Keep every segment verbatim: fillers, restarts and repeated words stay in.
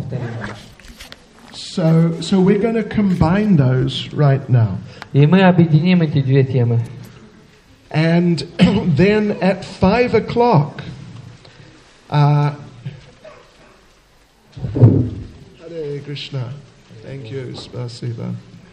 повторим. So, so we're going to combine those right now. И мы объединим эти две темы. And then at five o'clock, uh, Hare Krishna. Thank you, Spasiba.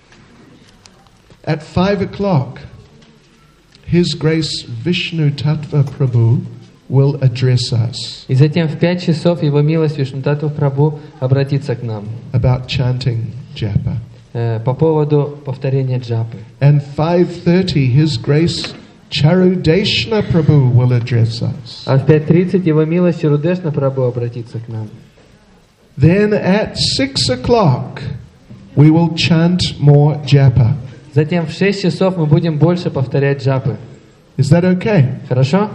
At five o'clock, His Grace Vishnu Tattva Prabhu will address us. И затем в пять часов Его милость Вишнутаттва Прабху обратится к нам about chanting japa. э, по поводу повторения джапы. And five thirty, His Grace Charudeshna Prabhu will address us. А в пять тридцать Его милость Чарудешна Прабху обратится к нам. Then at six o'clock, we will chant more japa. Затем в шесть часов мы будем больше повторять джапы. Is that okay? Хорошо?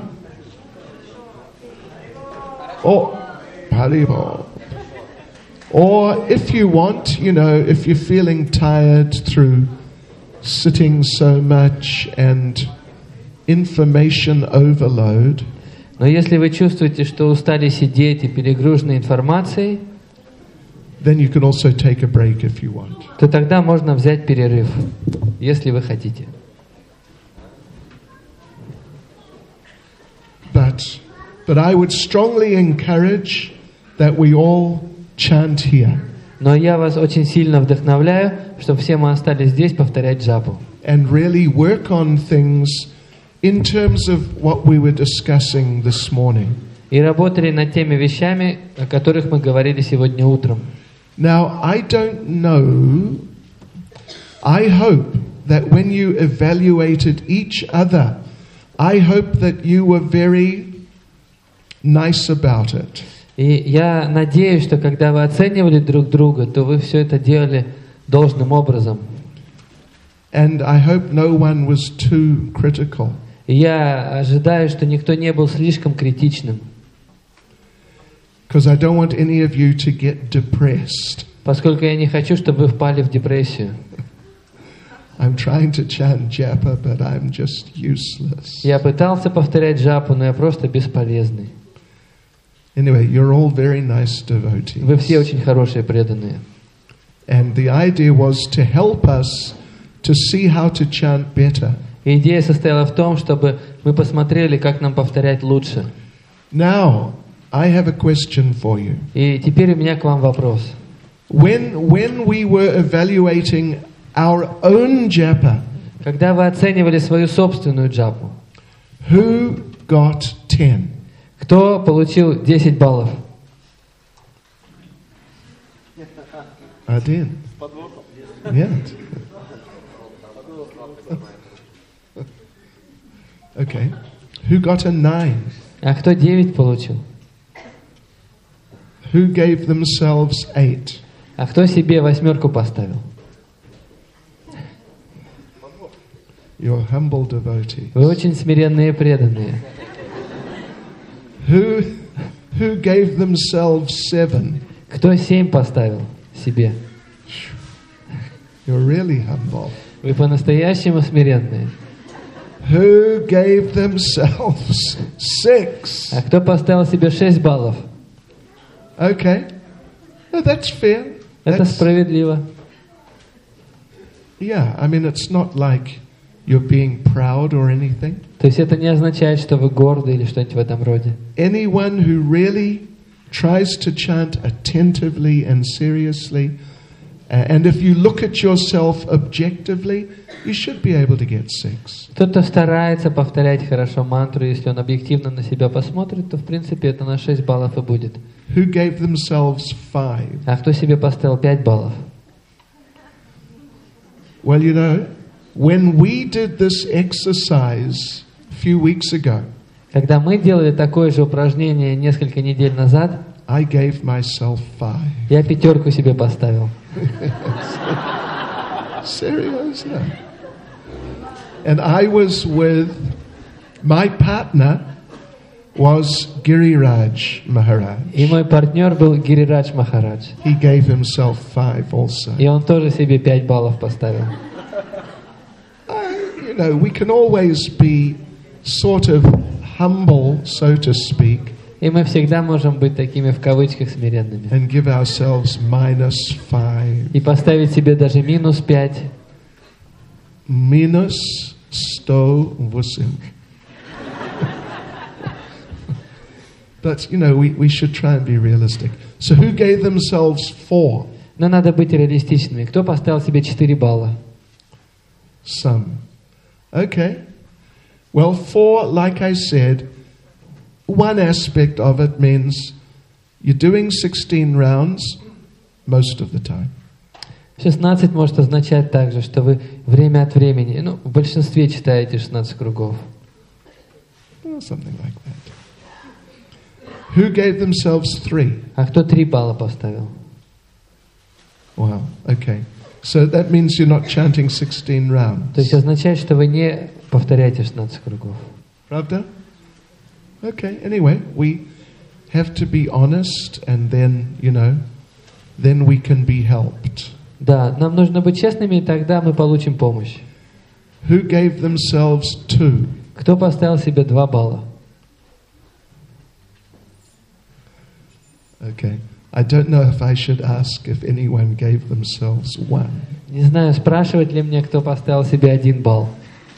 Or, Haribol. Or if you want, you know, if you're feeling tired through sitting so much and information overload, Но если вы чувствуете, что устали сидеть и перегружены информацией, then you can also take a break if you want. то тогда можно взять перерыв, если вы хотите. But, but I would strongly encourage that we all chant here. Но я вас очень сильно вдохновляю, чтобы все мы остались здесь повторять джапу. And really work on things in terms of what we were discussing this morning. И работали над теми вещами, о которых мы говорили сегодня утром. Now, I don't know, I hope that when you evaluated each other, I hope that you were very nice about it. И я надеюсь, что когда вы оценивали друг друга, то вы все это делали должным образом. And I hope no one was too critical. И я ожидаю, что никто не был слишком критичным. Because I don't want any of you to get depressed. Поскольку я не хочу, чтобы вы впали в депрессию. I'm trying to chant japa, but I'm just useless. Я пытался повторять джапу, но я просто бесполезный. Anyway, you're all very nice devotees. Вы все очень хорошие преданные. And the idea was to help us to see how to chant better. И идея состояла в том, чтобы мы посмотрели, как нам повторять лучше. Now, I have a question for you. И теперь у меня к вам вопрос. When, when we were evaluating our own japa, Когда вы оценивали свою собственную джапу, who got ten? кто получил десять баллов? Один. Нет. Okay. Who got a nine? А кто девять получил? Who gave themselves eight? А кто себе восьмерку поставил? You're humble devotees. Вы очень смиренные преданные. Who, who gave themselves seven? Кто семь поставил себе? You're really humble. Вы по-настоящему смиренные. Who gave themselves six? А кто поставил себе шесть баллов? Okay. No, that's fair. Это That's, справедливо. yeah, I mean, it's not like you're being proud or anything. То есть это не означает, что вы горды или что-нибудь в этом роде. Anyone who really tries to chant attentively and seriously, uh, and if you look at yourself objectively, you should be able to get six. Тот, кто старается повторять хорошо мантру, если он объективно на себя посмотрит, то в принципе это на шесть баллов и будет. Who gave themselves five? А кто себе поставил пять баллов? Well, you know, when we did this exercise a few weeks ago, Когда мы делали такое же упражнение несколько недель назад, I gave myself five. я пятерку себе поставил. Seriously. And I was with, my partner was Giriraj Maharaj. И мой партнер был Гирирадж Махарадж. He gave himself five also. И он тоже себе пять баллов поставил. You know, we can always be sort of humble, so to speak. И мы всегда можем быть такими в кавычках смиренными. and give ourselves minus five. И поставить себе даже минус пять. Minus сто восемь. But, you know, we, we should try and be realistic. So who gave themselves four? Но надо быть реалистичными. Кто поставил себе четыре балла? Some. Okay. Well, four, like I said, one aspect of it means you're doing sixteen rounds most of the time. шестнадцать может означать также, что вы время от времени, ну, в большинстве читаете шестнадцать кругов. Or something like that. Who gave themselves three? А кто три балла поставил? Wow, okay. So that means you're not chanting sixteen То есть rounds. означает, что вы не повторяете шестнадцать кругов. Pravda? Okay, anyway, we have to be honest and then, you know, then we can be helped. Да, нам нужно быть честными, и тогда мы получим помощь. Who gave themselves two? Кто поставил себе два балла? Okay. I don't know if I should ask if anyone gave themselves one. Не знаю, спрашивать ли мне, кто поставил себе один балл.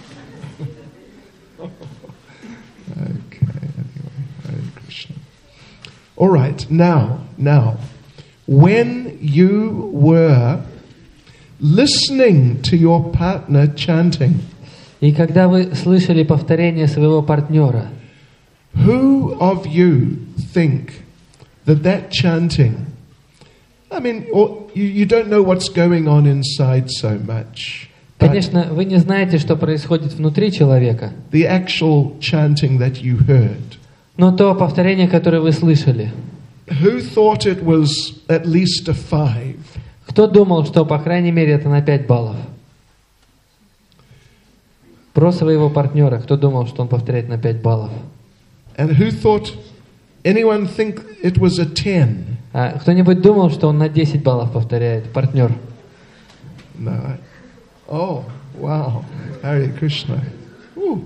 Okay, anyway, Hare Krishna. All right, now, now, when you were listening to your partner chanting, И когда вы слышали повторение своего партнера, who of you think that that chanting, I mean, or you, you don't know what's going on inside so much, but конечно, вы не знаете, что происходит внутри человека, the actual chanting that you heard, но то повторение, которое вы слышали, who thought it was at least a five? кто думал, что, по крайней мере, это на пять баллов? Про своего партнера, кто думал, что он повторяет на пять баллов? And who thought, anyone think it was a ten? А кто-нибудь думал, что он на десять баллов повторяет, партнер? No. I, oh, wow. Hare Krishna. Ooh.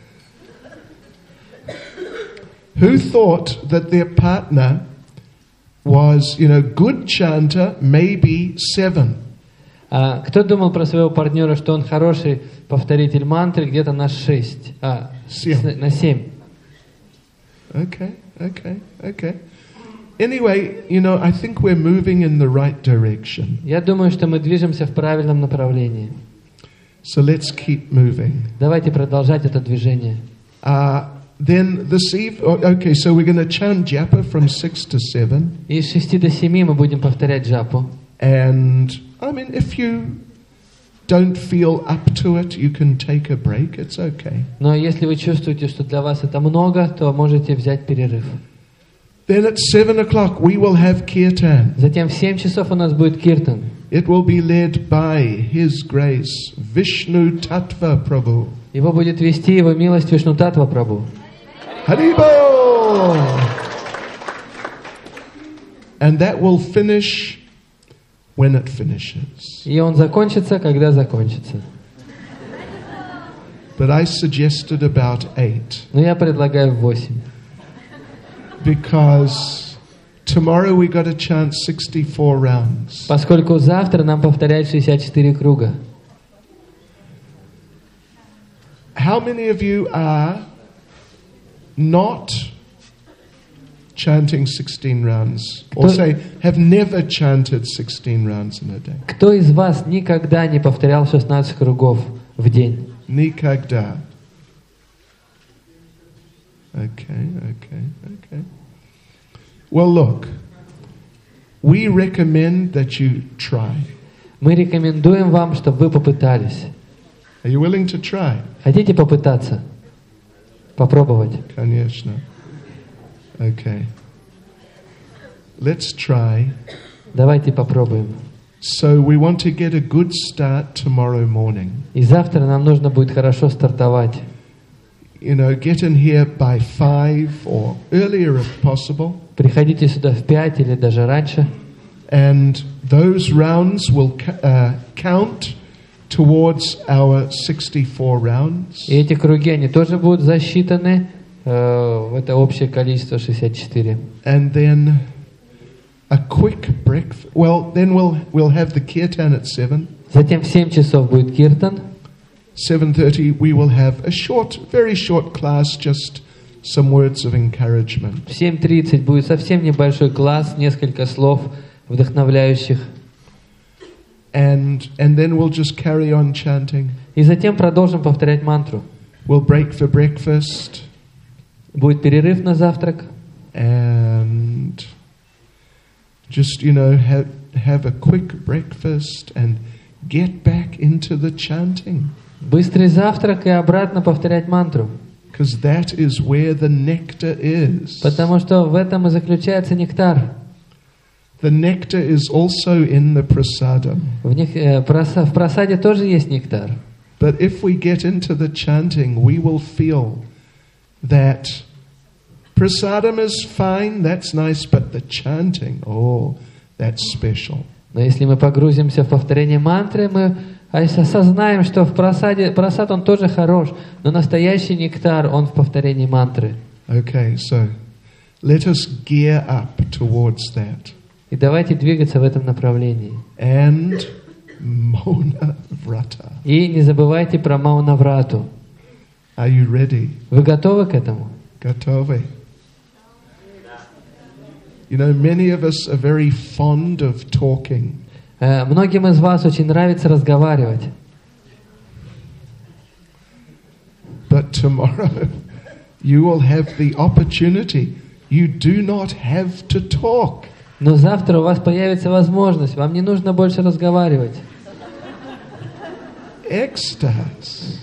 Who thought that their partner was, you know, good chanter, maybe seven? А кто думал про своего партнера, что он хороший повторитель мантры где-то на шесть, а, Семь. с- на семь? Okay, okay, okay. Anyway, you know, I think we're moving in the right direction. Я думаю, что мы движемся в правильном направлении. So let's keep moving. Давайте продолжать это движение. Uh, then this evening, okay, so we're going to chant japa from six to seven. И с шести до семи мы будем повторять джапу. And, I mean, if you don't feel up to it, you can take a break. It's okay. Но если вы чувствуете, что для вас это много, то можете взять перерыв. Then at seven o'clock, we will have kirtan. Затем в семь часов у нас будет киртан. It will be led by His Grace, Vishnu Tattva Prabhu. Его будет вести его милость Вишнутатва Прабху. Haribol! And that will finish when it finishes. И он закончится, когда закончится. But I suggested about eight Но я предлагаю в восемь. because tomorrow we got to chant sixty-four rounds. Поскольку завтра нам повторять шестьдесят четыре круга. How many of you are not chanting sixteen rounds? Or Кто- say, have never chanted sixteen rounds in a day? Кто из вас никогда не повторял шестнадцать кругов в день? Nikagda. Okay, okay, okay. Well, look, we recommend that you try. Мы рекомендуем вам, чтобы вы попытались. Are you willing to try? Хотите попытаться? Попробовать? Конечно. Okay. Let's try. Давайте попробуем. So we want to get a good start tomorrow morning. И завтра нам нужно будет хорошо стартовать. You know, get in here by five or earlier if possible. Приходите сюда в пять или даже раньше. And those rounds will ca- uh, count towards our sixty-four rounds. И эти круги, они тоже будут засчитаны Э, это общее количество шестьдесят четыре. And then a quick breakfast. Well, then we'll we'll have the kirtan at seven. Затем в семь часов будет киртан. seven thirty we will have a short, very short class, just some words of encouragement. В семь тридцать будет совсем небольшой класс, несколько слов вдохновляющих. And and then we'll just carry on chanting. И затем продолжим повторять мантру. We'll break for breakfast. Будет перерыв на завтрак. And just, you know, have have a quick breakfast and get back into the chanting. Быстрый завтрак и обратно повторять мантру. Because that is where the nectar is. Потому что в этом и заключается нектар. The nectar is also in the prasadam. В, них, э, проса, в просаде тоже есть нектар. But if we get into the chanting, we will feel that prasadam is fine, that's nice, but the chanting, oh, that's special. Но если мы погрузимся в повторение мантры, мы осознаем, что в просаде, просад он тоже хорош, но настоящий нектар, он в повторении мантры. Okay, so let us gear up towards that. И давайте двигаться в этом направлении. And Mauna Vrata. И не забывайте про Маунаврату. Are you ready? Вы готовы к этому? Готовы? You know, many of us are very fond of talking. Э, многим из вас очень нравится разговаривать. But tomorrow you will have the opportunity. You do not have to talk. Но завтра у вас появится возможность, вам не нужно больше разговаривать. Extase.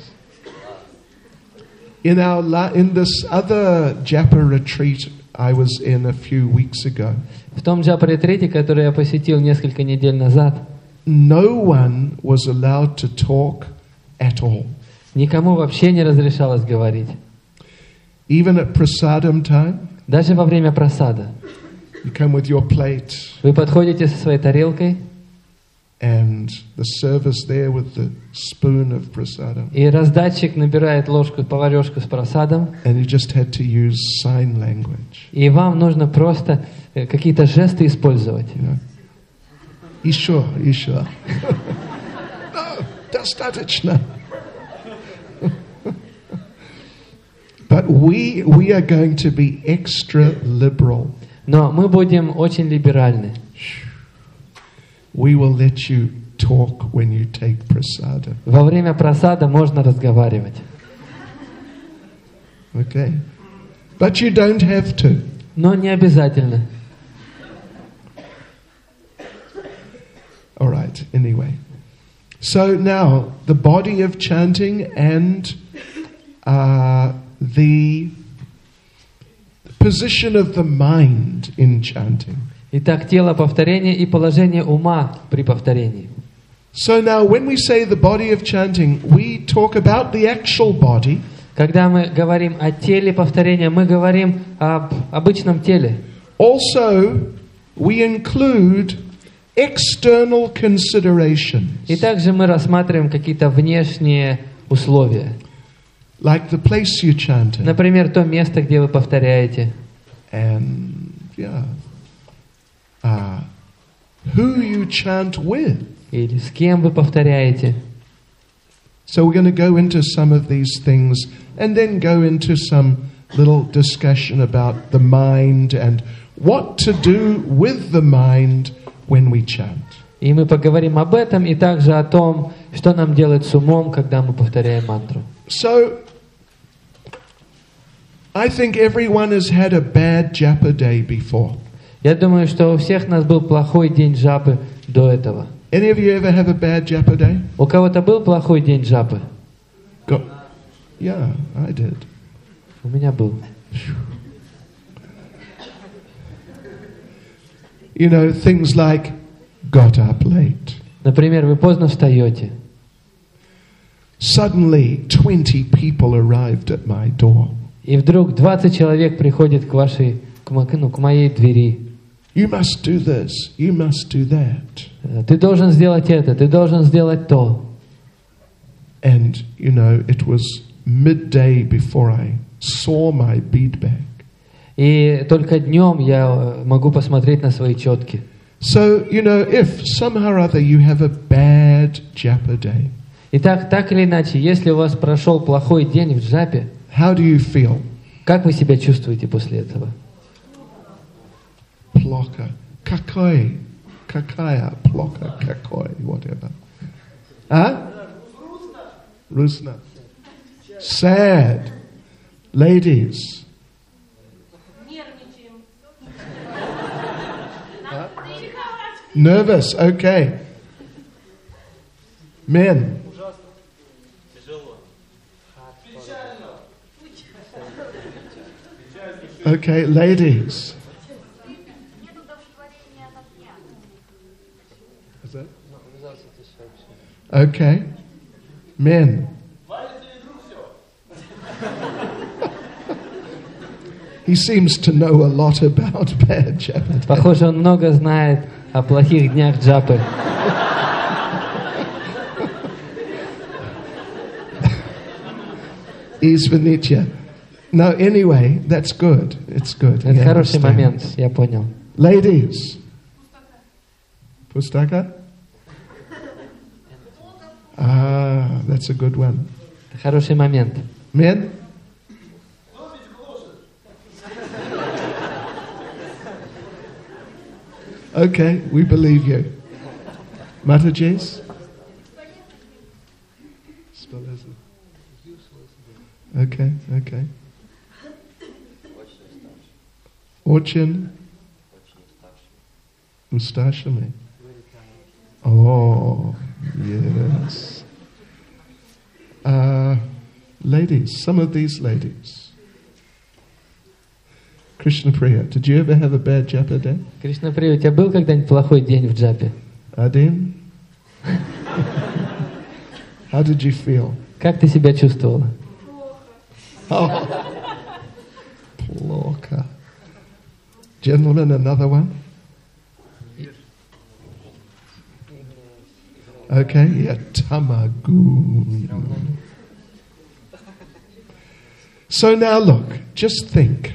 In our la- in this other Japa retreat I was in a few weeks ago, В том джапа-ретрите, который я посетил несколько недель назад, no one was allowed to talk at all. никому вообще не разрешалось говорить. Even at prasadam time, Даже во время просада. you come with your plate Вы подходите со своей тарелкой, and the server's there with the spoon of prasadam, и раздатчик набирает ложку, поварешку с просадом, and you just had to use sign language. и вам нужно просто э, какие-то жесты использовать. You know, Еще, еще. No, достаточно. But we we are going to be extra liberal. Но мы будем очень либеральны. We will let you talk when you take prasadam. Во время просада можно разговаривать. Okay? But you don't have to. Но не обязательно. All right, anyway. So now, the body of chanting and uh, the position of the mind in chanting. Итак, тело повторения и положение ума при повторении. So now, when we say the body of chanting, we talk about the actual body. Когда мы говорим о теле повторения, мы говорим об обычном теле. Also, we include external considerations, И также мы рассматриваем какие-то внешние условия. like the place you chant in, Например, то место, где вы повторяете. and yeah, uh, who you chant with. Или с кем вы повторяете. So we're going to go into some of these things and then go into some little discussion about the mind and what to do with the mind when we chant. И мы поговорим об этом и также о том, что нам делать с умом, когда мы повторяем мантру. So I think everyone has had a bad japa day before. Я думаю, что у всех нас был плохой день джапы до этого. Any of you ever have a bad japa day? У кого-то был плохой день джапы? Go. Yeah, I did. У меня был. You know, things like got up late. Например, вы поздно встаете. Suddenly twenty people arrived at my door. И вдруг двадцать человек приходит к вашей, к, мо- ну, к моей двери. You must do this, you must do that. Ты должен сделать это, ты должен сделать то. And, you know, it was midday before I saw my bead bag. И только днем я могу посмотреть на свои четки. So, you know, if somehow or other you have a bad japa day, Итак, так или иначе, если у вас прошел плохой день в джапе, how do you feel? как вы себя чувствуете после этого? Ploka. Kakoi. Kakaya. Ploka. Kakoi. Whatever. Huh? Rusna. Sad. Ladies. Huh? Nervous. Okay. Men. Okay, ladies. Is that? Okay. Men. He seems to know a lot about bad japa. Похоже, он много знает о плохих днях джапы. Izvanitya. No, anyway, that's good. It's good. Это We хороший understand. момент, я понял. Ladies. Pustaka? Ah, that's a good one. Это хороший момент. Men? Okay, we believe you. Mataji's? Okay, okay. Очень усташими. Oh, yes. Uh, ladies, some of these ladies. Krishna Priya, did you ever have a bad japa day? Кришна Прия, у тебя был когда-нибудь плохой день в джапе? Adin? How did you feel? Как ты себя чувствовала? Oh. Plorka. Gentlemen, another one? Okay, yeah, tamagun. So now look, just think.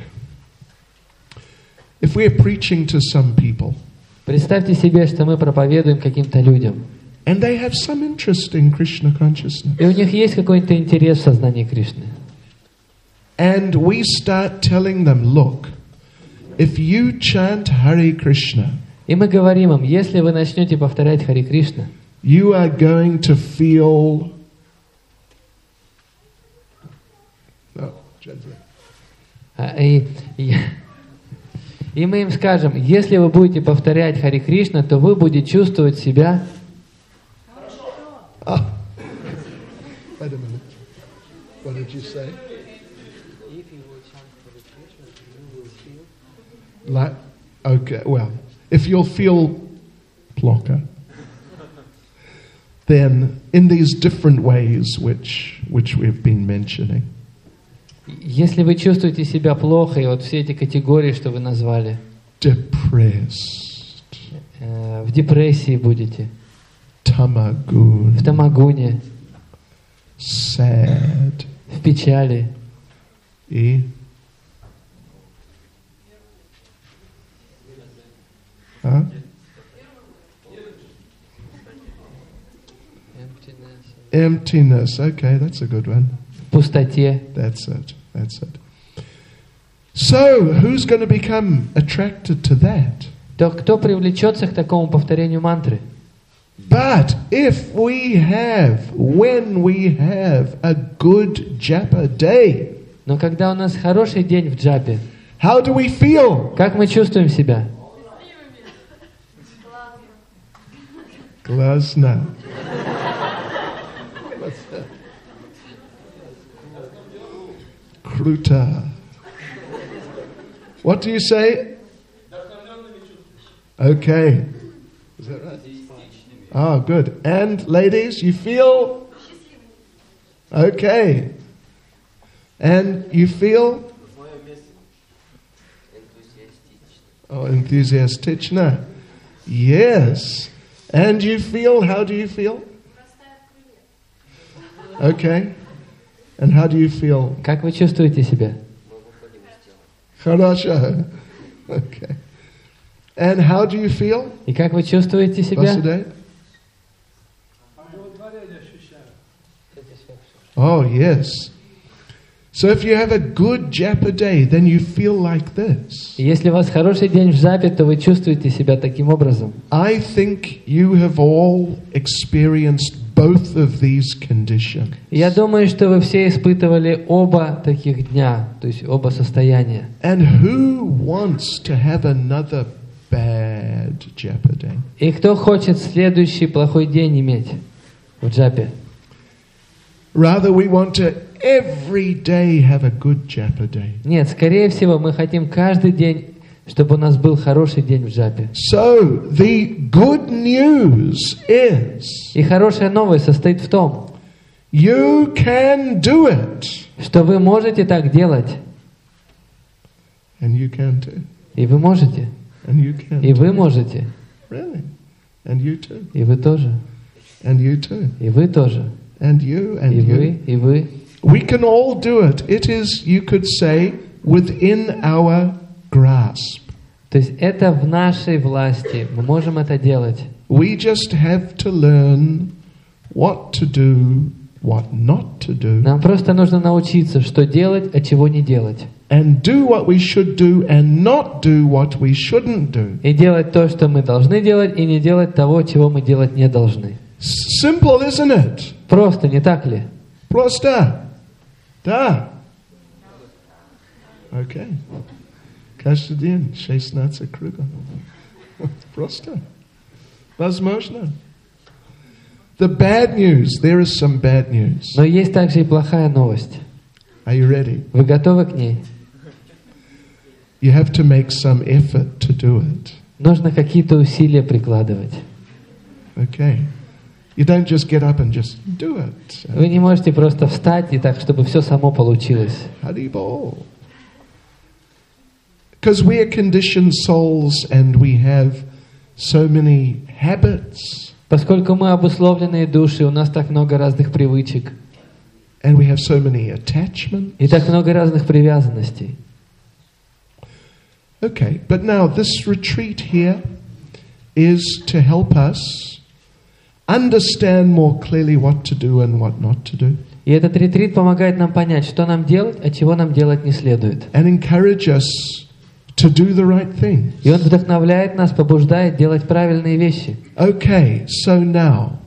If we're preaching to some people, Представьте себе, что мы проповедуем каким-то людям, and they have some interest in Krishna consciousness, и у них есть какой-то интерес в сознании Кришны. and we start telling them, look, if you chant Hare Krishna, И мы говорим им, если вы начнете повторять Хари Кришна, you are going to feel... No, gently. а, и, и, и мы им скажем, если вы будете повторять Хари Кришна, то вы будете чувствовать себя... Ah. Wait a minute. What did you say? Like, okay, well, if you'll feel ploka, then in these different ways which which we've been mentioning, Если вы чувствуете себя плохо, и вот все эти категории, что вы назвали, depressed, э, в депрессии будете, tamagun, в тамагуне, sad, в печали, e, huh? Emptiness. Okay, that's a good one. в пустоте. That's it. That's it. So, who's going to become attracted to that? То кто привлечется к такому повторению мантры? But if we have, when we have a good japa day, Но когда у нас хороший день в джапе, how do we feel? как мы чувствуем себя? Glasna. Kruta. What do you say? Okay. Is that right? Ah, good. And ladies, you feel? Okay. And you feel? Oh, enthusiastichna. Yes. And you feel? How do you feel? Okay. And how do you feel? Как вы чувствуете себя? Хорошо. Okay. And how do you feel? И как вы чувствуете себя? Vasudeva? Oh, yes. So if you have a good japa day, then you feel like this. И если у вас хороший день в джапе, то вы чувствуете себя таким образом. I think you have all experienced both of these conditions. Я думаю, что вы все испытывали оба таких дня, то есть оба состояния. And who wants to have another bad japa day? И кто хочет следующий плохой день иметь в джапе? Rather, we want to every day have a good japa day. Нет, скорее всего, мы хотим каждый день, чтобы у нас был хороший день в джапе. So, the good news is И хорошая новость состоит в том, you can do it. что вы можете так делать. And you can too. И вы можете. And you can И too. вы можете. Really? And you too. И вы тоже. And you too. И вы тоже. And you and И you. вы, и вы. We can all do it. It is, you could say, within our grasp. То есть это в нашей власти. Мы можем это делать. We just have to learn what to do, what not to do, Нам просто нужно научиться, что делать, а чего не делать. and do what we should do and not do what we shouldn't do. И делать то, что мы должны делать, и не делать того, чего мы делать не должны. Simple, isn't it? Просто, не так ли? Просто. Да. Okay. Каждый день шестнадцать кругов. Просто. Возможно. The bad news. There is some bad news. Но есть также и плохая новость. Are you ready? Вы готовы к ней? You have to make some effort to do it. Нужно какие-то усилия прикладывать. Okay. You don't just get up and just do it. Вы не можете просто встать и так, чтобы все само получилось. Haribol. Because we are conditioned souls and we have so many habits Поскольку мы обусловленные души, у нас так много разных привычек and we have so many attachments. и так много разных привязанностей. Okay, but now this retreat here is to help us understand more clearly what to do and what not to do, И этот ретрит помогает нам понять, что нам делать, а чего нам делать не следует. and encourage us to do the right thing. И он вдохновляет нас, побуждает делать правильные вещи. Okay, so now,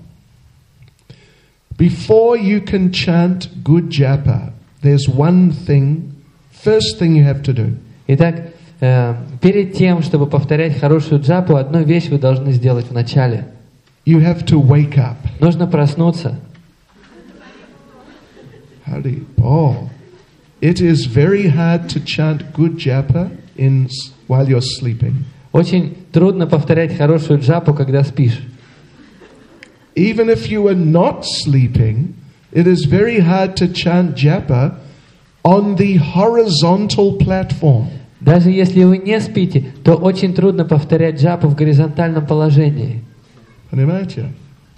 before you can chant good japa, there's one thing, first thing you have to do. Итак, э, перед тем, чтобы повторять хорошую джапу, одну вещь вы должны сделать в начале. You have to wake up. Нужно проснуться. Hari Bol. It is very hard to chant good japa in while you're sleeping. Очень трудно повторять хорошую джапу, когда спишь. Even if you are not sleeping, it is very hard to chant japa on the horizontal platform. Даже если вы не спите, то очень трудно повторять джапу в горизонтальном положении. Понимаете?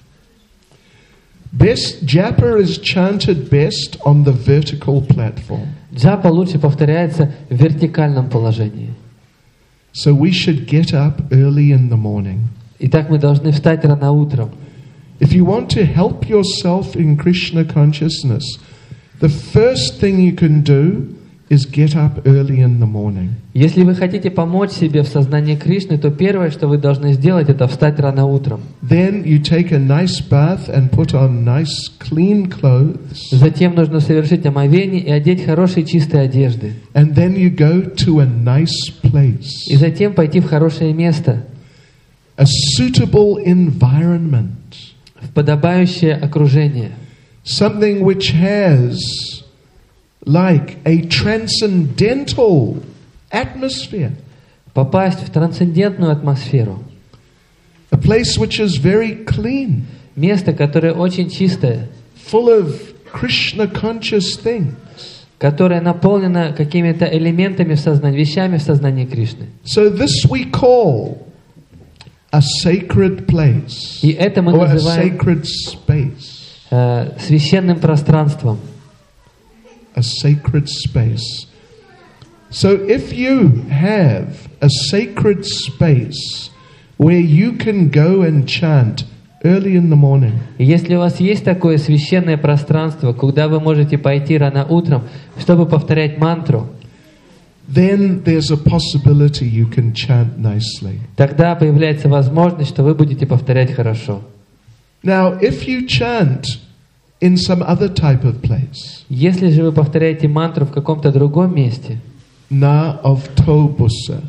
Best japa is chanted best on the vertical platform. Джапа лучше повторяется в вертикальном положении. So we should get up early in the morning. Итак, мы должны встать рано утром. If you want to help yourself in Krishna consciousness, the first thing you can do is get up early in the morning. Если вы хотите помочь себе в сознании Кришны, то первое, что вы должны сделать, это встать рано утром. Then you take a nice bath and put on nice clean clothes. Затем нужно совершить омовение и одеть хорошие чистые одежды. And then you go to a nice place. И затем пойти в хорошее место, A suitable environment. в подобающее окружение. Something which has like a transcendental atmosphere. Попасть в трансцендентную атмосферу. A place which is very clean, Место, которое очень чистое, full of Krishna conscious things. которое наполнено какими-то элементами в сознании, вещами в сознании Кришны. So this we call a sacred place, И это мы or a называем sacred space. э, священным пространством. A sacred space. So if you have a sacred space where you can go and chant early in the morning, И если у вас есть такое священное пространство, куда вы можете пойти рано утром, чтобы повторять мантру, then there's a possibility you can chant nicely. тогда появляется возможность, что вы будете повторять хорошо. Now, if you chant in some other type of place, Если же вы повторяете мантру в каком-то другом месте, на автобусе,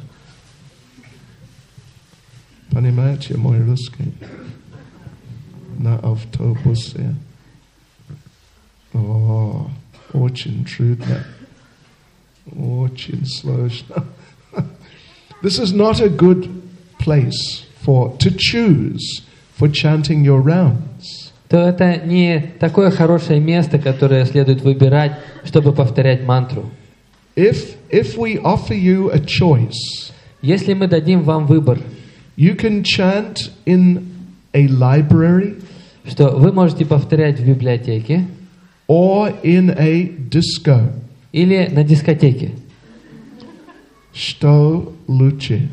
понимаете мой русский? На автобусе. О, очень трудно. Очень сложно. This is not a good place for to choose for chanting your rounds. то это не такое хорошее место, которое следует выбирать, чтобы повторять мантру. If if we offer you a choice, Если мы дадим вам выбор, you can chant in a library что вы можете повторять в библиотеке or in a disco. или на дискотеке. Что лучше?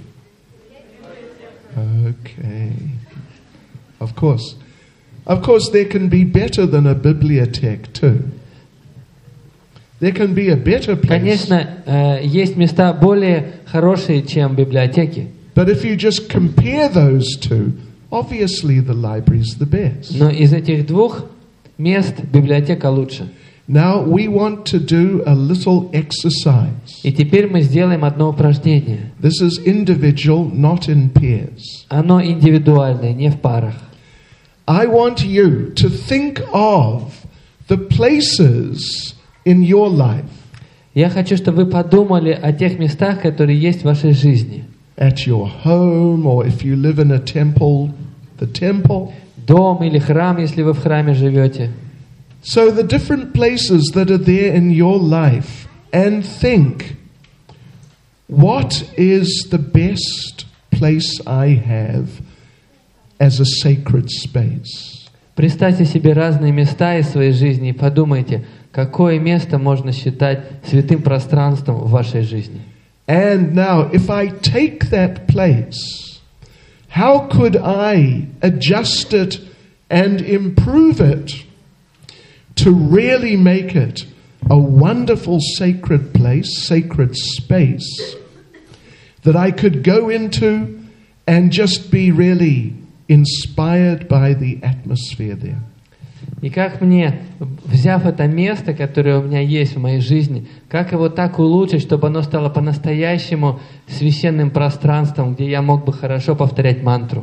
Okay. Of course. Of course, there can be better than a bibliothèque too. There can be a better place. Конечно, э, есть места более хорошие, чем библиотеки. But if you just compare those two, obviously the library is the best. Но из этих двух мест библиотека лучше. Now we want to do a little exercise. И теперь мы сделаем одно упражнение. This is individual, not in pairs. Оно индивидуальное, не в парах. I want you to think of the places in your life, Я хочу, чтобы вы подумали о тех местах, которые есть в вашей жизни. at your home, or if you live in a temple, the temple. Дом или храм, если вы в храме живете. So the different places that are there in your life, and think, what is the best place I have as a sacred space? Представьте себе разные места из своей жизни и подумайте, какое место можно считать святым пространством в вашей жизни. And now, if I take that place, how could I adjust it and improve it to really make it a wonderful sacred place, sacred space that I could go into and just be really inspired by the atmosphere there? И как мне, взяв это место, которое у меня есть в моей жизни, как его так улучшить, чтобы оно стало по-настоящему священным пространством, где я мог бы хорошо повторять мантру?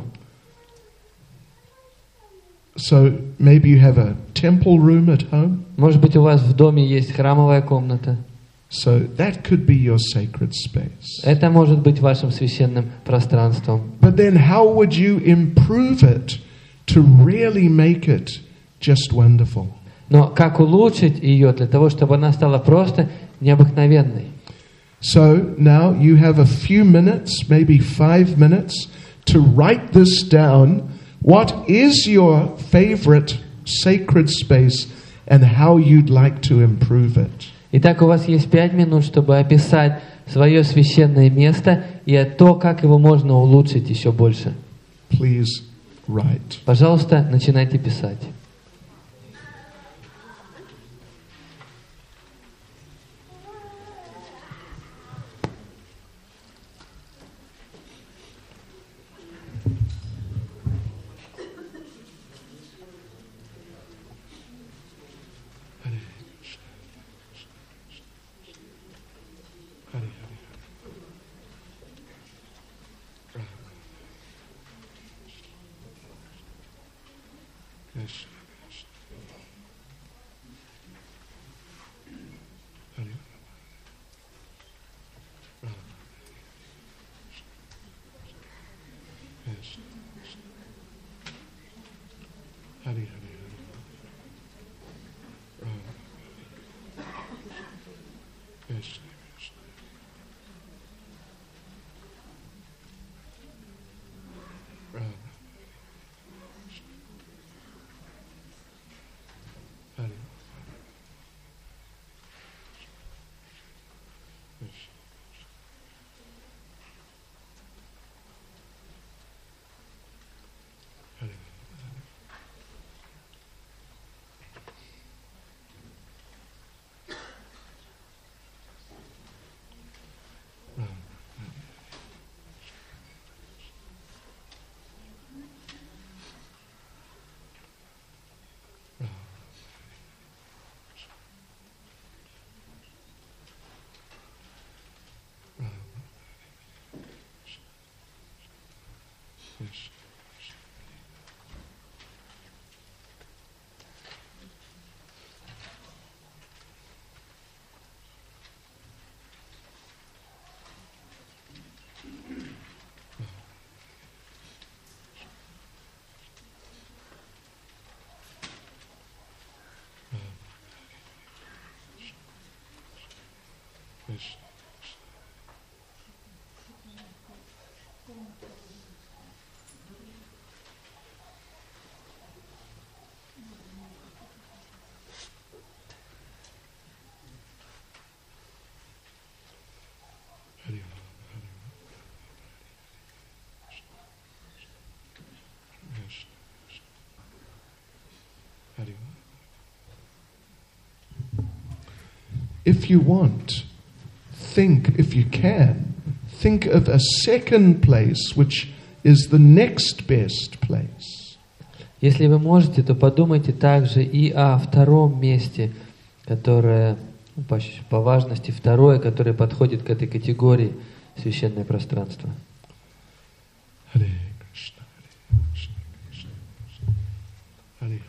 So maybe you have a temple room at home. Может быть, у вас в доме есть храмовая комната. So that could be your sacred space. Это может быть вашим священным пространством. But then how would you improve it to really make it just wonderful? Но как улучшить ее для того, чтобы она стала просто необыкновенной? So now you have a few minutes, maybe five minutes, to write this down. What is your favorite sacred space and how you'd like to improve it? Итак, у вас есть пять минут, чтобы описать свое священное место и то, как его можно улучшить еще больше. Please write. Пожалуйста, начинайте писать. Yes. If you want, think, if you can, think of a second place which is the next best place. Если вы можете, то подумайте также и о втором месте, которое по, по важности второе, которое подходит к этой категории священное пространство. Харе Кришна, Харе Кришна, Кришна Кришна, Харе Харе.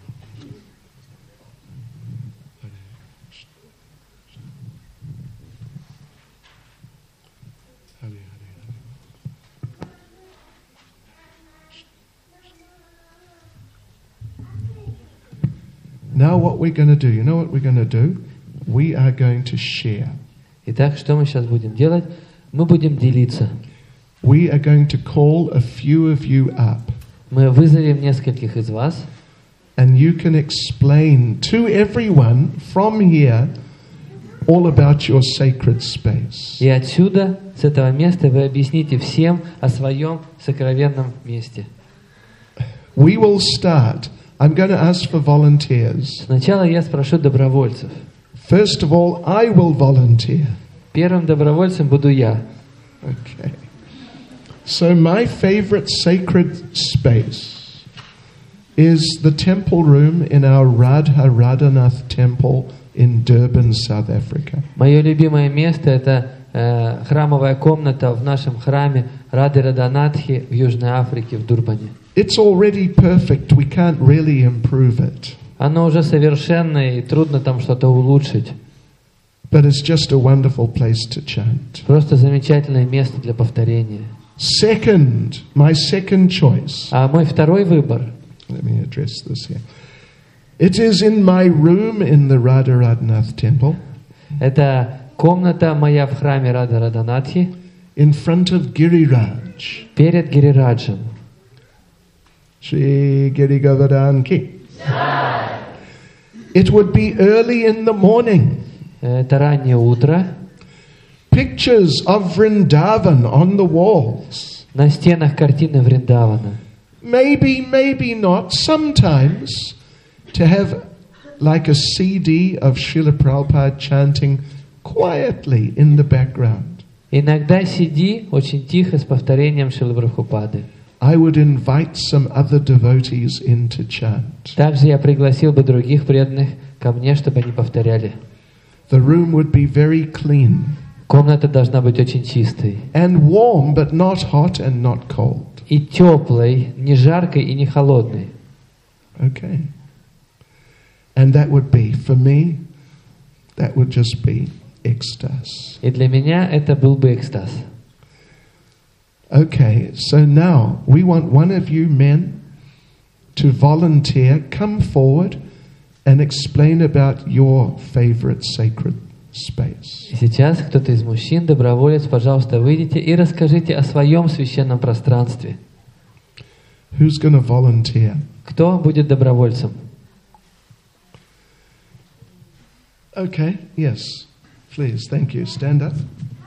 Now what we're going to do, you know what we're going to do? We are going to share. Итак, что мы сейчас будем делать? Мы будем делиться. We are going to call a few of you up. Мы вызовем нескольких из вас. And you can explain to everyone from here all about your sacred space. И отсюда, с этого места, вы объясните всем о своем сокровенном месте. We will start. I'm going to ask for volunteers. Сначала я спрошу добровольцев. First of all, I will volunteer. Первым добровольцем буду я. Okay. So my favorite sacred space is the temple room in our Radha Radhanath temple in Durban, South Africa. Мое любимое место — это э, храмовая комната в нашем храме Рады Радханатхи в Южной Африке, в Дурбане. It's already perfect. We can't really improve it. Оно уже совершенное, и трудно там что-то улучшить. But it's just a wonderful place to chant. Просто замечательное место для повторения. Second, my second choice. А мой второй выбор. Let me address this here. It is in my room in the Radha Radhanath temple. Это комната моя в храме Рады Радханатхи. In front of Giriraj. Перед Гирираджем. Shri Giri Govardhan Ki. It would be early in the morning. Это раннее утро. Pictures of Vrindavan on the walls. На стенах картины Вриндавана. Maybe, maybe not. Sometimes to have like a C D of Srila Prabhupada chanting quietly in the background. Иногда си ди очень тихо с повторением Шрилы Прабхупады. I would invite some other devotees in to chant. Также я пригласил бы других преданных ко мне, чтобы они повторяли. The room would be very clean. Комната должна быть очень чистой. And warm, but not hot and not cold. И теплой, не жаркой и не холодной. Okay. And that would be, for me, that would just be ecstasy. И для меня это был бы экстаз. Okay, so now we want one of you men to volunteer, come forward and explain about your favorite sacred space. И сейчас кто-то из мужчин, доброволец, пожалуйста, выйдите и расскажите о своем священном пространстве. Who's going to volunteer? Кто будет добровольцем? Okay, yes, please, thank you. Stand up.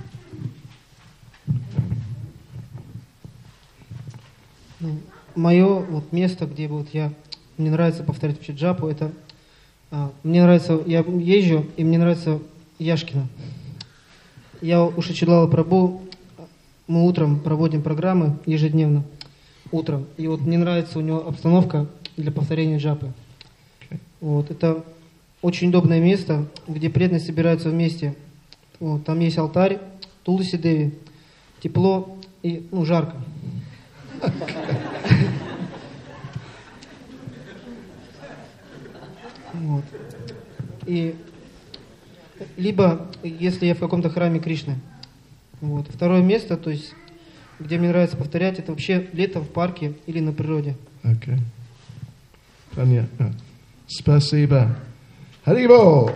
Мое вот место, где вот я, мне нравится повторять вообще джапу, это а, мне нравится, я езжу, и мне нравится Яшкино. Я у Шичилала Прабху, мы утром проводим программы ежедневно, утром, и вот мне нравится у него обстановка для повторения джапы. Okay. Вот, это очень удобное место, где преданные собираются вместе. Вот, там есть алтарь, Туласи Деви, тепло и ну, жарко. Вот. И либо, если я в каком-то храме Кришны. Вот. Второе место, то есть, где мне нравится повторять, это вообще летом в парке или на природе. Okay. Понятно. Спасибо. Харибол!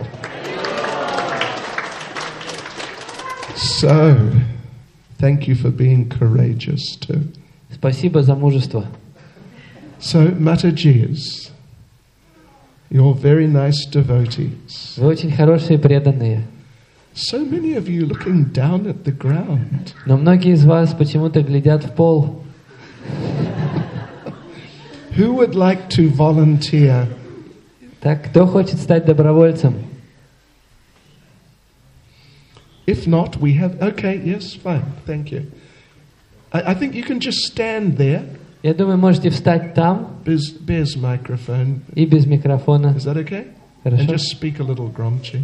So, thank you for being courageous too. Спасибо за мужество. So, Matajis, you're very nice devotees. Вы очень хорошие преданные. So many of you looking down at the ground. Но многие из вас почему-то глядят в пол. Who would like to volunteer? Так, кто хочет стать добровольцем? If not, we have... Okay, yes, fine, thank you. I, I think you can just stand there. Я думаю, можете встать там Bez, bez microphone. и без микрофона. Is that okay? Хорошо? And just speak a little Gromchi.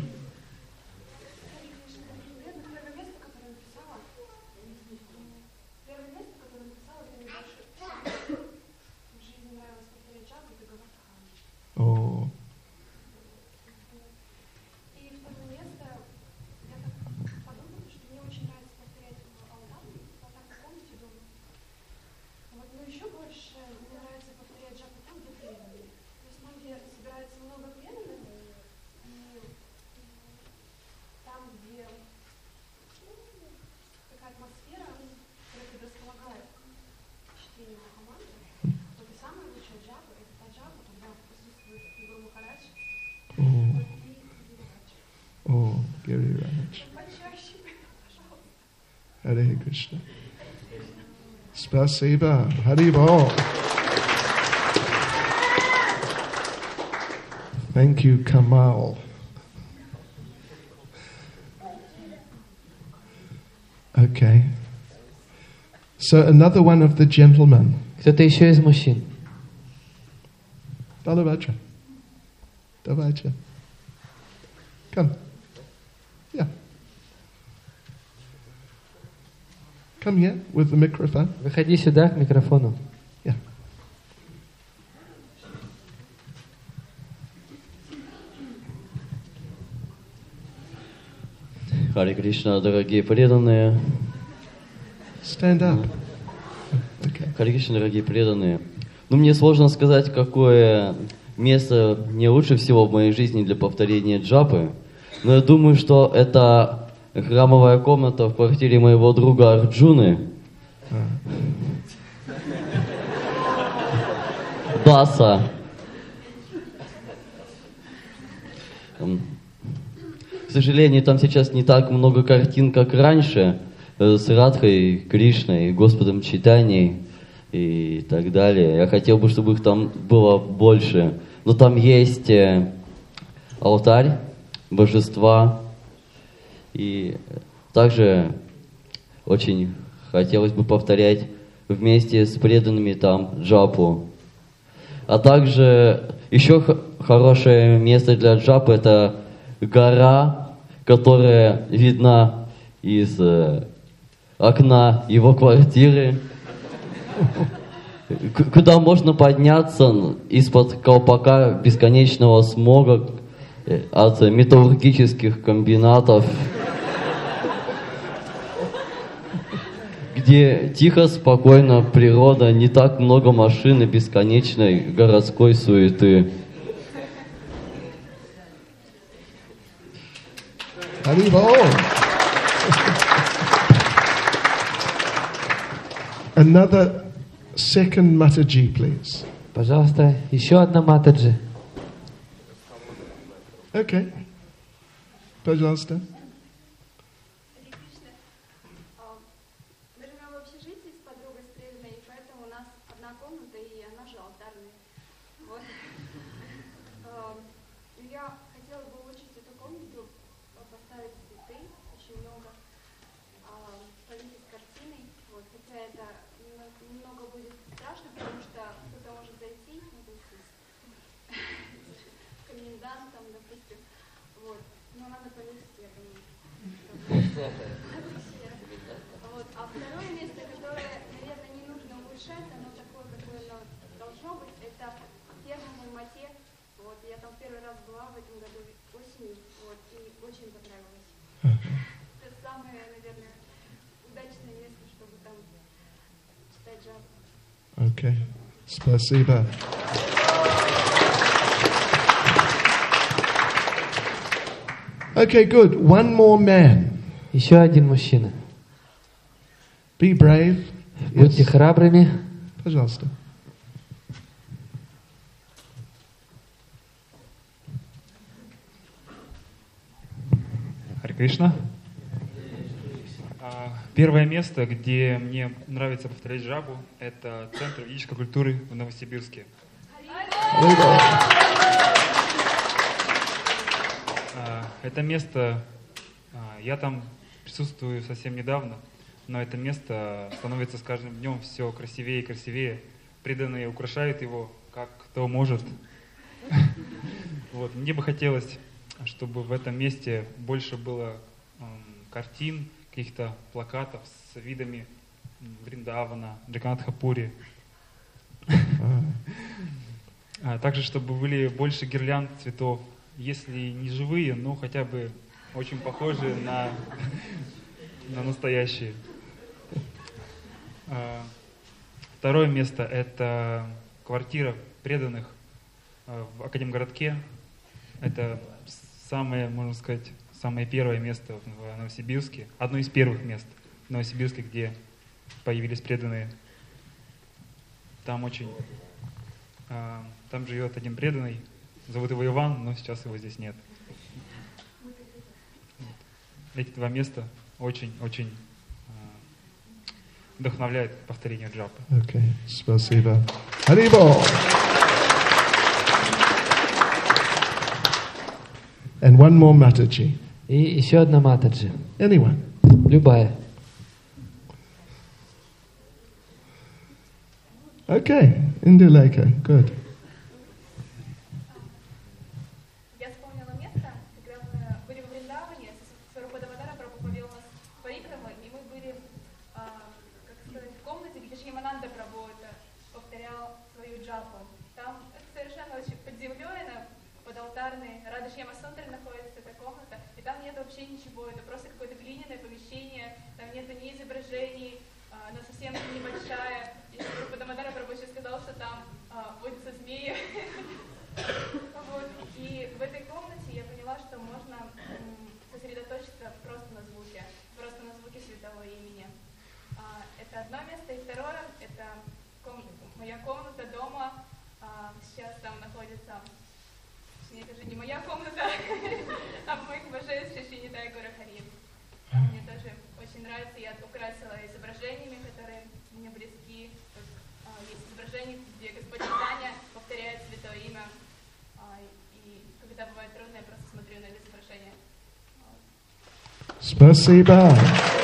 Oh. Oh, Giri Raj. Hare Krishna. Spasiba. Haribol. Thank you, Kamal. Okay. So another one of the gentlemen. Кто-то еще из мужчин? Balabhadra. Давайте. Come. Yeah. Come here with the microphone. Выходи сюда к микрофону. Yeah. Харе Кришна, дорогие преданные. Stand up. Okay. Харе Кришна, дорогие преданные. Ну, мне сложно сказать, какое место мне лучше всего в моей жизни для повторения джапы. Но я думаю, что это храмовая комната в квартире моего друга Арджуны. Баса. К сожалению, там сейчас не так много картин, как раньше, с Радхой, Кришной, Господом Чайтаньей и так далее. Я хотел бы, чтобы их там было больше. Но там есть алтарь, божества. И также очень хотелось бы повторять вместе с преданными там джапу. А также еще х- хорошее место для джапы — это гора, которая видна из э, окна его квартиры, к- куда можно подняться из-под колпака бесконечного смога э, от металлургических комбинатов, где тихо, спокойно природа, не так много машин и бесконечной городской суеты. Haribol. Another second Mataji, please. Пожалуйста, еще одна Матаджи. Okay. Пожалуйста. Мы живем в общежитии с подругой, с преданной, и поэтому у нас одна комната, и она же алтарная. Вот. Я хотела бы улучшить эту комнату, поставить цветы, очень много, повесить картины. Вот. Хотя это немного будет страшно, потому что кто-то может зайти, ну, то есть с комендантом, допустим. Вот. Но надо повесить, я думаю. Вот. А второе место, которое, наверное, не нужно улучшать, была в этом году осенью, вот, и очень понравилось. Это самое, наверное, удачное место, чтобы там читать джапу. Okay. Spasiba. Okay, good. One more man. Еще один мужчина. Be brave. Будьте Yes. храбрыми. Пожалуйста. Харе Кришна. А, Первое место, где мне нравится повторять джапу, это Центр ведической культуры в Новосибирске. А, Это место, а, я там присутствую совсем недавно, но это место становится с каждым днем все красивее и красивее. Преданные украшают его, как кто может. Вот. Мне бы хотелось, чтобы в этом месте больше было м, картин, каких-то плакатов с видами м, Вриндавана, Джаганнатха-пури. А также, чтобы были больше гирлянд цветов, если не живые, но хотя бы очень похожие на, на настоящие. А, Второе место – это квартира преданных а, в Академгородке. Это самое, можно сказать, самое первое место в Новосибирске, одно из первых мест в Новосибирске, где появились преданные. Там очень, а, там живет один преданный, зовут его Иван, но сейчас его здесь нет. Эти два места очень-очень вдохновляют к повторению джапы. Okay. Spasiba. Haribol. And one more Mataji. И еще одна матаджи. Anyone. Любая. Okay. Induleka. Good. Я вспомнила место, когда мы были в Вриндаване, Сварупадамадара Прабху повел нас в парикраму, и мы были, а, как сказать, в комнате, где Шримананда Прабху это повторял свою джапу. Там это совершенно очень под землей, она подалтарный, Радашьяма Сундра находится, эта комната, и там нет вообще ничего, это просто какое-то глиняное помещение, там нет ни изображений, а, она совсем небольшая. И Сварупадамадара Прабху еще сказал, что там а, водятся змеи. Вот. И в этой комнате я поняла, что можно м, сосредоточиться просто на звуке, просто на звуке святого имени. А, это одно место. И второе, это ком- моя комната дома. А, сейчас там находится, точнее, это же не моя комната, а моих божеств Шишинитай Гурахари. Там мне тоже очень нравится, я украсила изображениями, которые мне близки. Тут, а, есть изображение, где Господь Чайтанья повторяет святое имя. А, и когда бывает трудно, я просто смотрю на это изображение. Spasiba.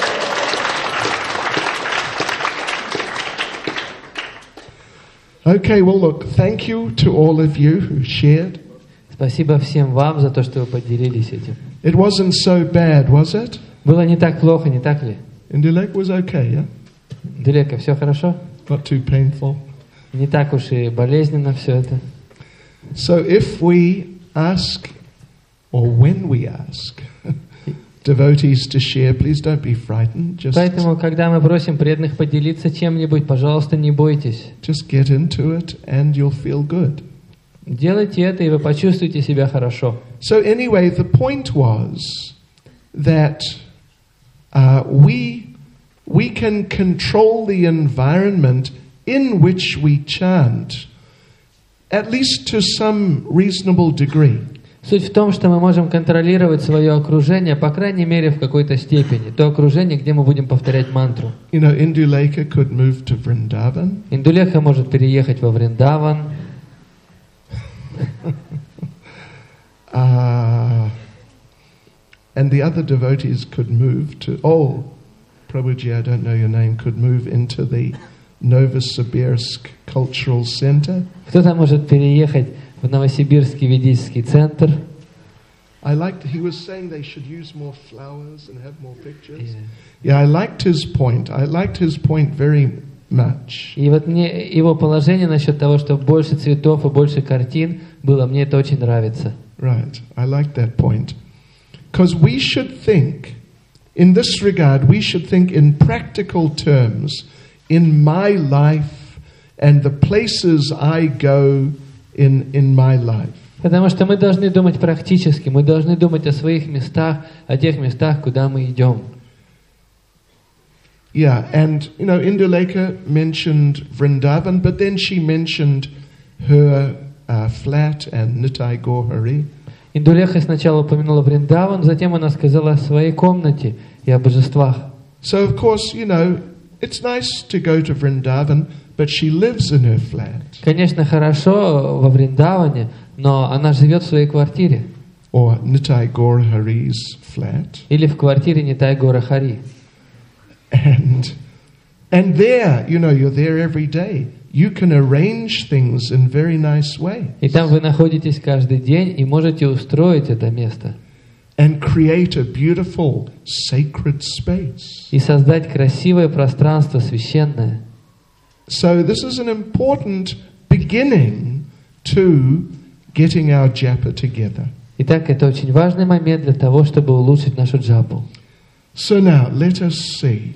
Okay, well, look, thank you to all of you who shared. Спасибо всем вам за то, что вы поделились этим. It wasn't so bad, was it? Было не так плохо, не так ли? Indulek was okay, yeah? Дулека, все хорошо? Not too painful. Не так уж и болезненно все это. So if we ask, or when we ask, devotees to share, please don't be frightened. Just, Поэтому, когда мы просим преданных поделиться чем-нибудь, пожалуйста, не бойтесь. just get into it and you'll feel good. Делайте это, и вы почувствуете себя хорошо. So anyway, the point was that uh, we, we can control the environment in which we chant, at least to some reasonable degree. Суть в том, что мы можем контролировать свое окружение, по крайней мере, в какой-то степени. То окружение, где мы будем повторять мантру. You know, Induleka could move to Vrindavan. Индулеха может переехать во Вриндаван. Uh, and the other devotees could move to, oh, Prabhuji, I don't know your name, could move into the Novosibirsk Cultural Center. Кто-то может переехать в Новосибирский ведический центр. I liked, he was saying they should use more flowers and have more pictures. Yeah. Yeah, I liked his point. I liked his point very much. И вот мне его положение насчет того, что больше цветов и больше картин было, мне это очень нравится. Right, I like that point. Because we should think, in this regard, we should think in practical terms, in my life and the places I go in, in my life. Потому что мы должны думать практически, мы должны думать о своих местах, о тех местах, куда мы идем. Yeah, and, you know, Indulekha mentioned Vrindavan, but then she mentioned her uh, flat and Nitai Gaur Hari. Индулеха сначала упомянула Вриндаван, затем она сказала о своей комнате и о божествах. So, of course, you know, it's nice to go to Vrindavan, but she lives in her flat. Конечно, хорошо во Вриндаване, но она живет в своей квартире. Or Nitai Gaur Hari's flat. Или в квартире Нитай Гора Хари. And, and there, you know, you're there every day. You can arrange things in a very nice way. И там вы находитесь каждый день и можете устроить это место. And create a beautiful, sacred space. И создать красивое пространство священное. So this is an important beginning to getting our japa together. Итак, это очень важный момент для того, чтобы улучшить нашу джапу. So now, let us see.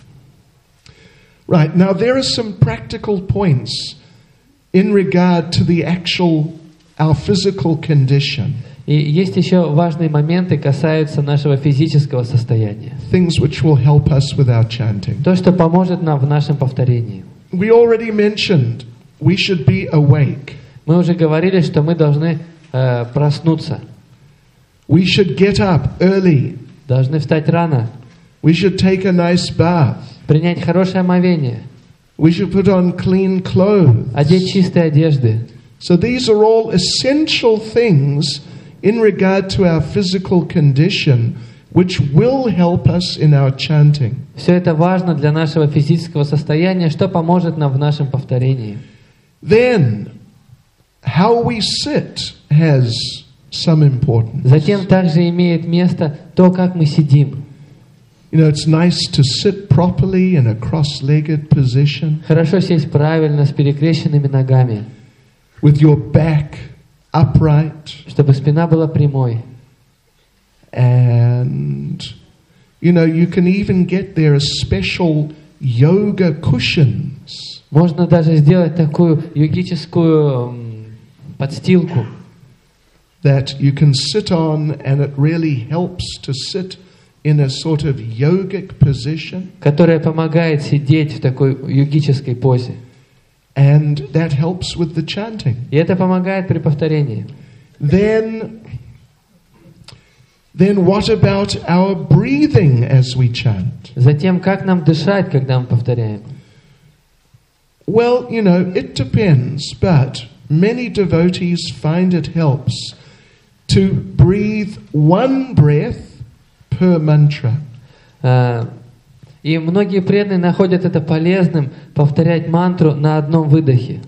Right, now there are some practical points in regard to the actual, our physical condition. И есть еще важные моменты, касаются нашего физического состояния. Things which will help us with our chanting. То, что поможет нам в нашем повторении. We already mentioned we should be awake. Мы уже говорили, что мы должны э, проснуться. We should get up early. Должны встать рано. We should take a nice bath. Принять хорошее омовение. We should put on clean clothes. Одеть чистые одежды. So these are all essential things in regard to our physical condition, which will help us in our chanting. Все это важно для нашего физического состояния, что поможет нам в нашем повторении. Then, how we sit has some importance. Затем также имеет место то, как мы сидим. You know, it's nice to sit properly in a cross-legged position Хорошо сесть правильно, с перекрещенными ногами, with your back upright. чтобы спина была прямой. And, you know, you can even get there a special yoga cushions. Можно даже сделать такую йогическую м, подстилку, that you can sit on, and it really helps to sit in a sort of yogic position, которая помогает сидеть в такой йогической позе. and that helps with the chanting. И это помогает при повторении. Then, then what about our breathing as we chant? Затем, как нам дышать, когда мы повторяем? Well, you know, it depends, but many devotees find it helps to breathe one breath per mantra. А, И многие преданные находят это полезным повторять мантру на одном выдохе.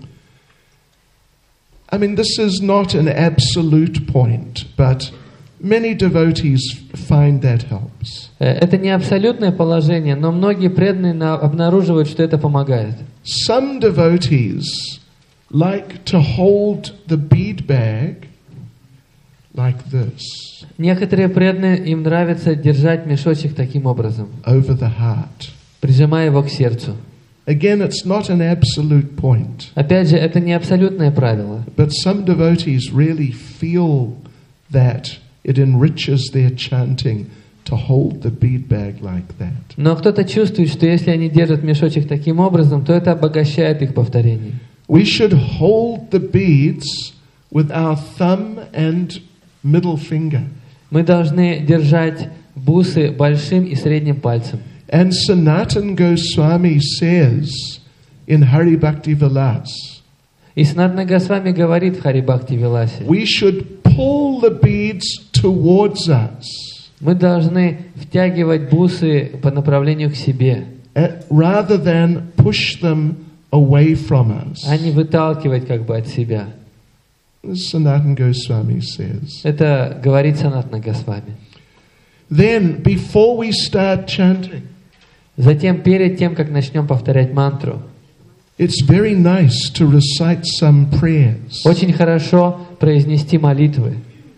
I mean, this is not an absolute point, but many devotees find that helps. Э, Это не абсолютное положение, но многие преданные на- обнаруживают, что это помогает. Some devotees like to hold the bead bag like this, Некоторые преданные, им нравится держать мешочек таким образом, over the heart. прижимая его к сердцу. Again, it's not an absolute point, Опять же, это не абсолютное правило. but some devotees really feel that it enriches their chanting to hold the bead bag like that. Но кто-то чувствует, что если они держат мешочек таким образом, то это обогащает их повторение. We should hold the beads with our thumb and middle finger. Мы должны держать бусы большим и средним пальцем. And Sanatan Goswami says in Hari Bhakti Vilas, И Санатана Госвами говорит в Хари Бхакти Виласе, we should pull the beads towards us мы должны втягивать бусы по направлению к себе, uh, rather than push them away from us. а не выталкивать как бы от себя. Sanatan Goswami says. Это говорит Санатана Госвами. Then, before we start chanting, Затем, перед тем, как начнем повторять мантру, it's very nice to recite some prayers. очень хорошо произнести молитвы.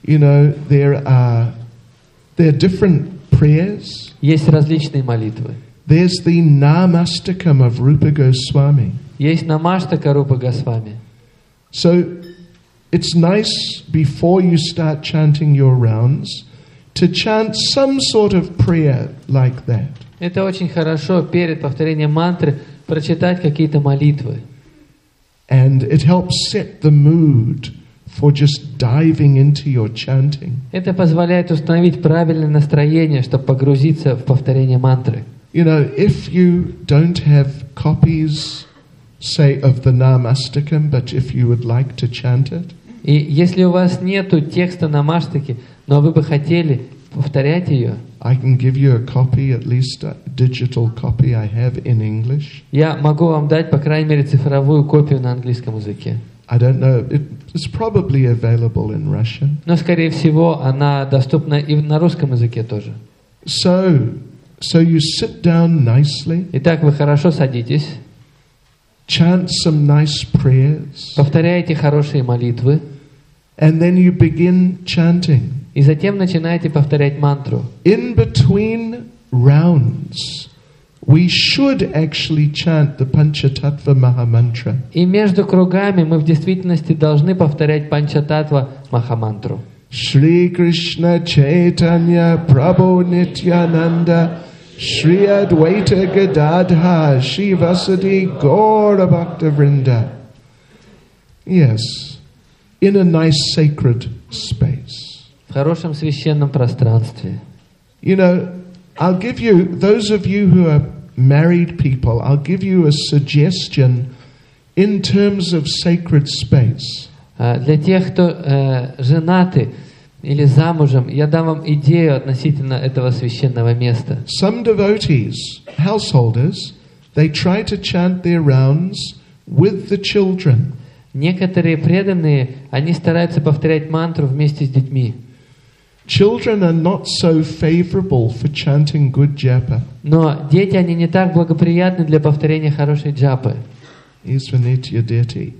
You know, there are there are different prayers. Есть различные молитвы. There's the Namastakam of Rupa Goswami. Есть Намаштака Рупа Госвами. So it's nice before you start chanting your rounds to chant some sort of prayer like that. Это очень хорошо перед повторением мантры прочитать какие-то молитвы. And it helps set the mood for just diving into your chanting. Это позволяет установить правильное настроение, чтобы погрузиться в повторение мантры. You know, if you don't have copies, say, of the Namastakam, but if you would like to chant it, И если у вас нету текста Намаштаки, но вы бы хотели повторять ее, I can give you a copy, at least a digital copy I have in English. я могу вам дать, по крайней мере, цифровую копию на английском языке. I don't know, it, it's probably available in Russian. Но, скорее всего, она доступна и на русском языке тоже. So, so you sit down nicely, Итак, вы хорошо садитесь, chant some nice prayers, повторяете хорошие молитвы, and then you begin chanting. и затем начинаете повторять мантру. In between rounds, we should actually chant the Panchatattva Mahamantra. И между кругами мы в действительности должны повторять Панчататва Махамантру. Shri Krishna Chaitanya Prabhu Nityananda Shri Advaita Gadadha Shivasadi Gaura Bhakta Vrinda. Yes, in a nice sacred space. В хорошем священном пространстве. You know, I'll give you, those of you who are married people, I'll give you a suggestion in terms of sacred space. А для тех, кто э, женаты или замужем, я дам вам идею относительно этого священного места. Some devotees, householders, they try to chant their rounds with the children. Некоторые преданные, они стараются повторять мантру вместе с детьми. Children are not so favorable for chanting good japa. Но дети, они не так благоприятны для повторения хорошей джапы. Isvanitya Deti.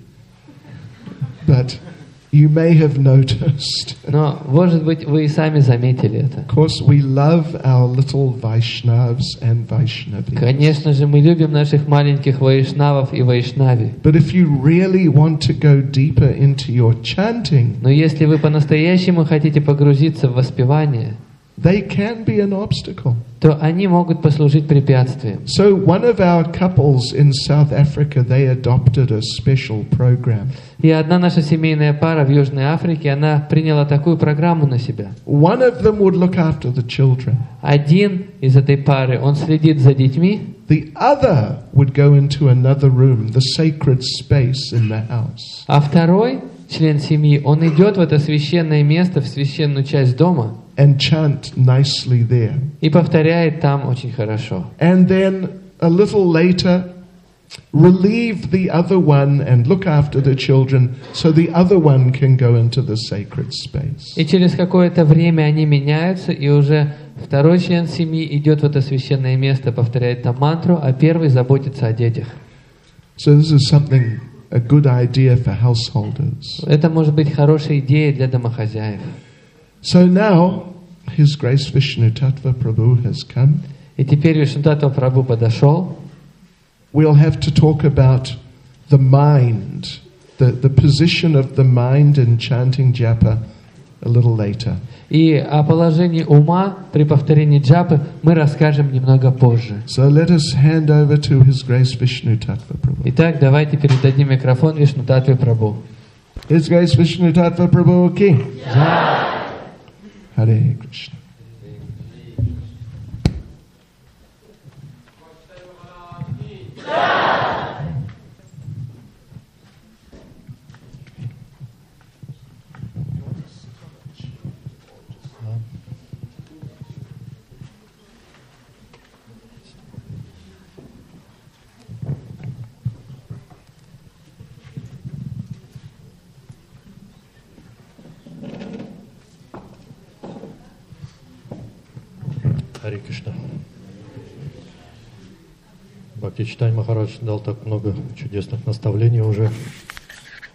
But you may have noticed. Но, может быть, вы и сами заметили это. Of course, we love our little Vaishnavas and Vaishnavis. Конечно же, мы любим наших маленьких вайшнавов и вайшнави. But if you really want to go deeper into your chanting, Но если вы по-настоящему хотите погрузиться в воспевание, they can be an obstacle. то они могут послужить препятствием. So one of our couples in South Africa, they adopted a special program. И одна наша семейная пара в Южной Африке, она приняла такую программу на себя. One of them would look after the children. Один из этой пары, он следит за детьми, The other would go into another room, the sacred space in the house. а второй член семьи, он идет в это священное место, в священную часть дома, And chant nicely there. и повторяет там очень хорошо. And then a little later, relieve the other one and look after the children so the other one can go into the sacred space. И через какое-то время они меняются, и уже второй член семьи идет в это священное место, повторяет там мантру, а первый заботится о детях. So this is something, a good idea for householders. Это может быть хорошей идеей для домохозяев. So now, His Grace Vishnu Tattva Prabhu has come. И теперь Вишнутаттва Прабху подошел. We'll have to talk about the mind, the, the position of the mind in chanting japa a little later. И о положении ума при повторении джапы мы расскажем немного позже. So let us hand over to His Grace Vishnu Tattva Prabhu. Итак, давайте передадим микрофон Вишнутаттве Прабху. His Grace Vishnu Tattva Prabhu ki. Hare Krishna. Харе Кришна. Бхактичитань Махарадж дал так много чудесных наставлений уже.